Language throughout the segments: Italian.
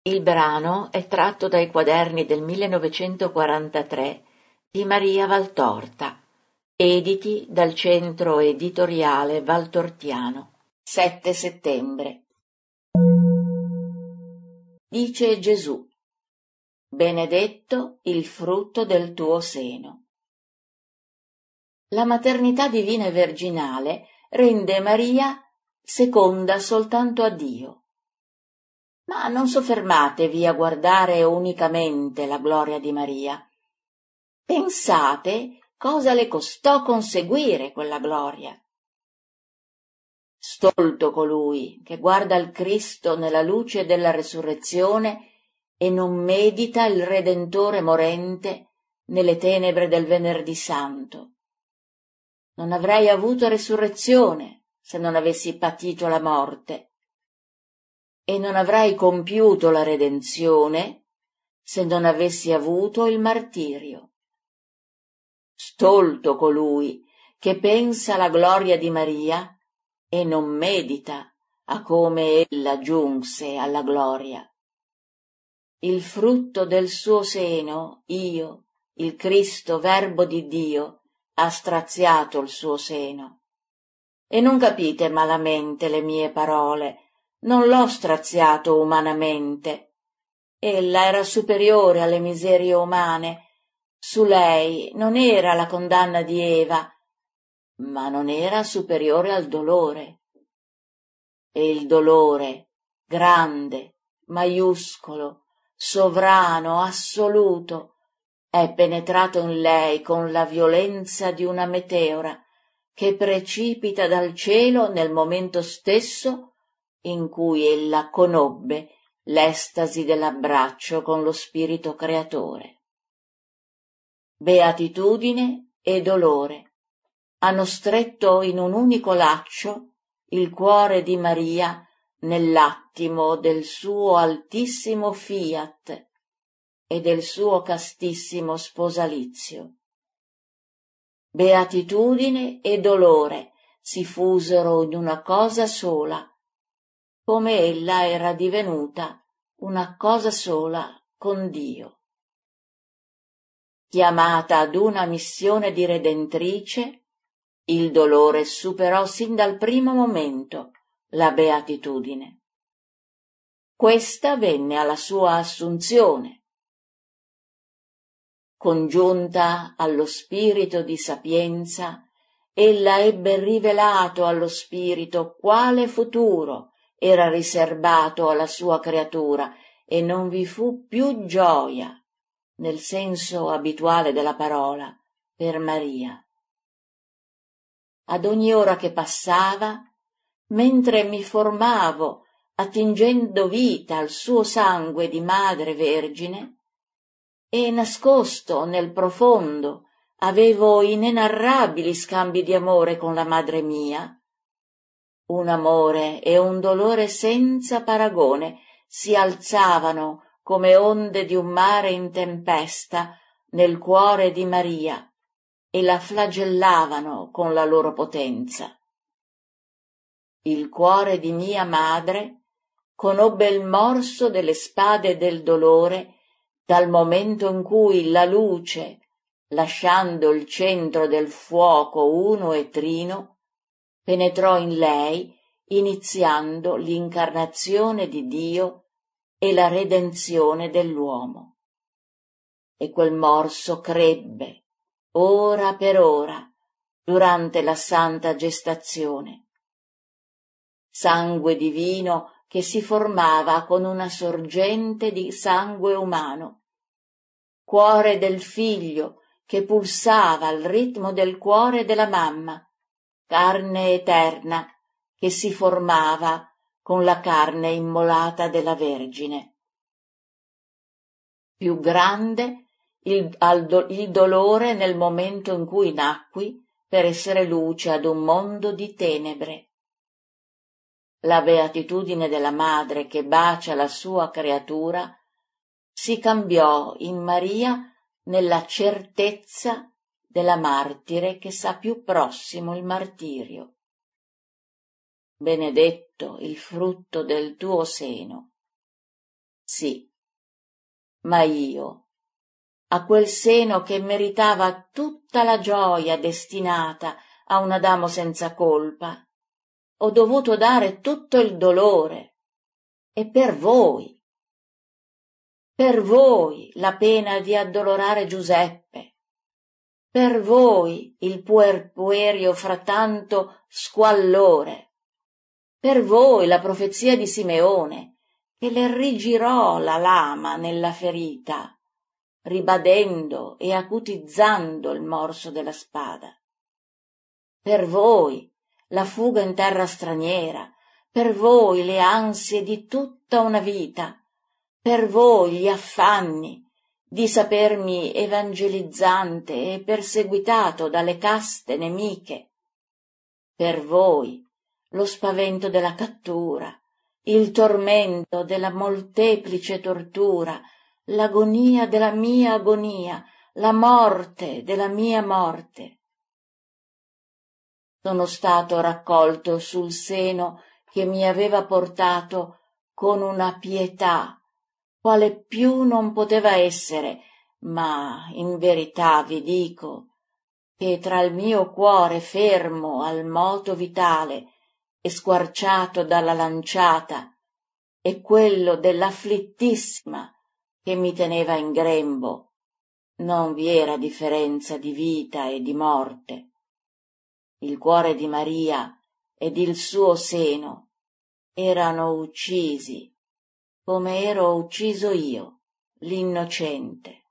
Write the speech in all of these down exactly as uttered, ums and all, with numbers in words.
Il brano è tratto dai quaderni del millenovecentoquarantatré di Maria Valtorta, editi dal Centro Editoriale Valtortiano. sette settembre. Dice Gesù: benedetto il frutto del tuo seno. La maternità divina e virginale rende Maria seconda soltanto a Dio. Ma non soffermatevi a guardare unicamente la gloria di Maria. Pensate cosa le costò conseguire quella gloria. Stolto colui che guarda il Cristo nella luce della resurrezione e non medita il Redentore morente nelle tenebre del Venerdì Santo. Non avrei avuto resurrezione se non avessi patito la morte, e non avrei compiuto la redenzione se non avessi avuto il martirio. Stolto colui che pensa alla gloria di Maria e non medita a come ella giunse alla gloria. Il frutto del suo seno, io, il Cristo Verbo di Dio, ha straziato il suo seno. E non capite malamente le mie parole. Non l'ho straziato umanamente. Ella era superiore alle miserie umane. Su lei non era la condanna di Eva, ma non era superiore al dolore. E il dolore, grande, maiuscolo, sovrano, assoluto, è penetrato in lei con la violenza di una meteora che precipita dal cielo nel momento stesso in cui ella conobbe l'estasi dell'abbraccio con lo spirito creatore. Beatitudine e dolore hanno stretto in un unico laccio il cuore di Maria nell'attimo del suo altissimo fiat e del suo castissimo sposalizio. Beatitudine e dolore si fusero in una cosa sola, come ella era divenuta una cosa sola con Dio. Chiamata ad una missione di redentrice, il dolore superò sin dal primo momento la beatitudine. Questa venne alla sua assunzione. Congiunta allo spirito di sapienza, ella ebbe rivelato allo spirito quale futuro era riservato alla sua creatura e non vi fu più gioia, nel senso abituale della parola, per Maria. Ad ogni ora che passava, mentre mi formavo attingendo vita al suo sangue di madre vergine, e nascosto nel profondo avevo inenarrabili scambi di amore con la madre mia, un amore e un dolore senza paragone si alzavano come onde di un mare in tempesta nel cuore di Maria e la flagellavano con la loro potenza. Il cuore di mia madre conobbe il morso delle spade del dolore dal momento in cui la luce, lasciando il centro del fuoco uno e trino, penetrò in lei, iniziando l'incarnazione di Dio e la redenzione dell'uomo. E quel morso crebbe, ora per ora, durante la santa gestazione. Sangue divino che si formava con una sorgente di sangue umano, cuore del figlio che pulsava al ritmo del cuore della mamma, carne eterna che si formava con la carne immolata della Vergine. Più grande il, al do, il dolore nel momento in cui nacqui per essere luce ad un mondo di tenebre. La beatitudine della madre che bacia la sua creatura si cambiò in Maria nella certezza della martire che sa più prossimo il martirio. Benedetto il frutto del tuo seno. sì, ma io, a quel seno che meritava tutta la gioia destinata a un Adamo senza colpa, ho dovuto dare tutto il dolore, e per voi, per voi la pena di addolorare Giuseppe, per voi il puerpuerio fra tanto squallore, per voi la profezia di Simeone, che le rigirò la lama nella ferita, ribadendo e acutizzando il morso della spada. Per voi la fuga in terra straniera, per voi le ansie di tutta una vita, per voi gli affanni di sapermi evangelizzante e perseguitato dalle caste nemiche, per voi lo spavento della cattura, il tormento della molteplice tortura, l'agonia della mia agonia, la morte della mia morte. Sono stato raccolto sul seno che mi aveva portato con una pietà, quale più non poteva essere, ma in verità vi dico che tra il mio cuore fermo al moto vitale e squarciato dalla lanciata e quello dell'afflittissima che mi teneva in grembo, non vi era differenza di vita e di morte. Il cuore di Maria ed il suo seno erano uccisi, come ero ucciso io, l'innocente.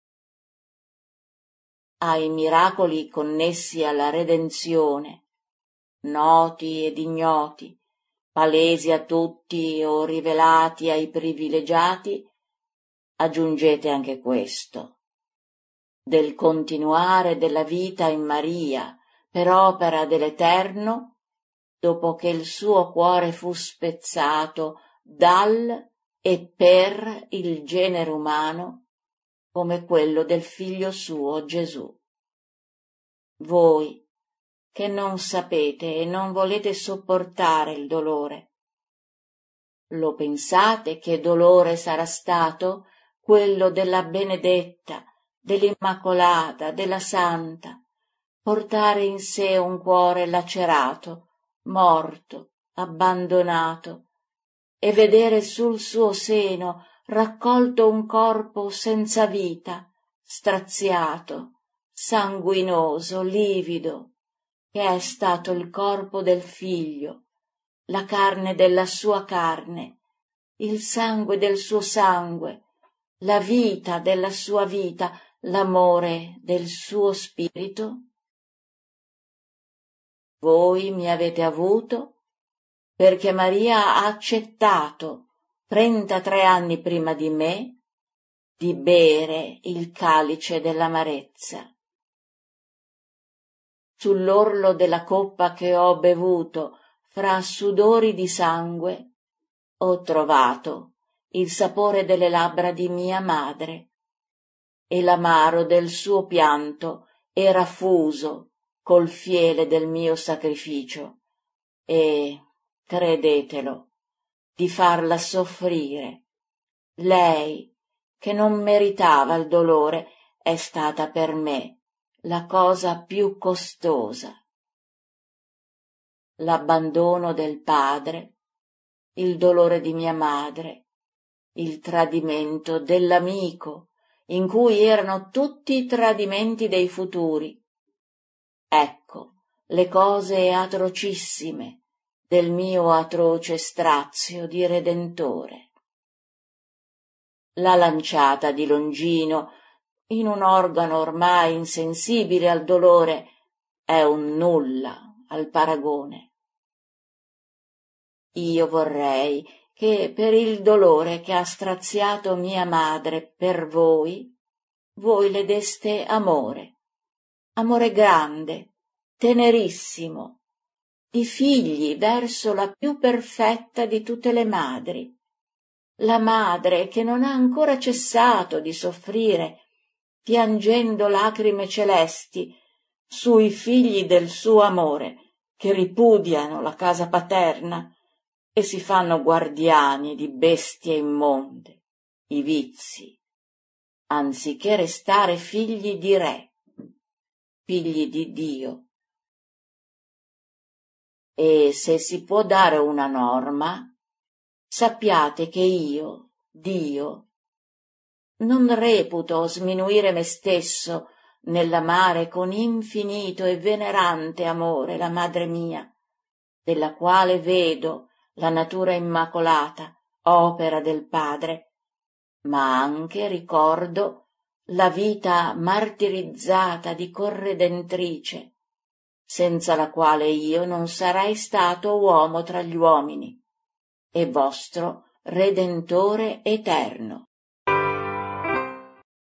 Ai miracoli connessi alla redenzione, noti ed ignoti, palesi a tutti o rivelati ai privilegiati, aggiungete anche questo, del continuare della vita in Maria per opera dell'Eterno, dopo che il suo cuore fu spezzato dal e per il genere umano, come quello del figlio suo Gesù. Voi, che non sapete e non volete sopportare il dolore, lo pensate che dolore sarà stato quello della benedetta, dell'immacolata, della santa, portare in sé un cuore lacerato, morto, abbandonato, e vedere sul suo seno raccolto un corpo senza vita, straziato, sanguinoso, livido, che è stato il corpo del figlio, la carne della sua carne, il sangue del suo sangue, la vita della sua vita, l'amore del suo spirito? Voi mi avete avuto perché Maria ha accettato, trentatré anni prima di me, di bere il calice dell'amarezza. Sull'orlo della coppa che ho bevuto fra sudori di sangue, ho trovato il sapore delle labbra di mia madre, e l'amaro del suo pianto era fuso col fiele del mio sacrificio, e, credetelo, di farla soffrire. Lei, che non meritava il dolore, è stata per me la cosa più costosa. L'abbandono del padre, il dolore di mia madre, il tradimento dell'amico, in cui erano tutti i tradimenti dei futuri. Ecco le cose atrocissime del mio atroce strazio di Redentore. La lanciata di Longino in un organo ormai insensibile al dolore è un nulla al paragone. Io vorrei che per il dolore che ha straziato mia madre per voi, voi le deste amore, amore grande, tenerissimo, di figli verso la più perfetta di tutte le madri, la madre che non ha ancora cessato di soffrire, piangendo lacrime celesti sui figli del suo amore, che ripudiano la casa paterna e si fanno guardiani di bestie immonde. i vizi, anziché restare figli di re, figli di Dio. E se si può dare una norma, sappiate che io, Dio, non reputo sminuire me stesso nell'amare con infinito e venerante amore la madre mia, della quale vedo la natura immacolata, opera del Padre, ma anche ricordo la vita martirizzata di corredentrice, senza la quale io non sarei stato uomo tra gli uomini, e vostro Redentore eterno.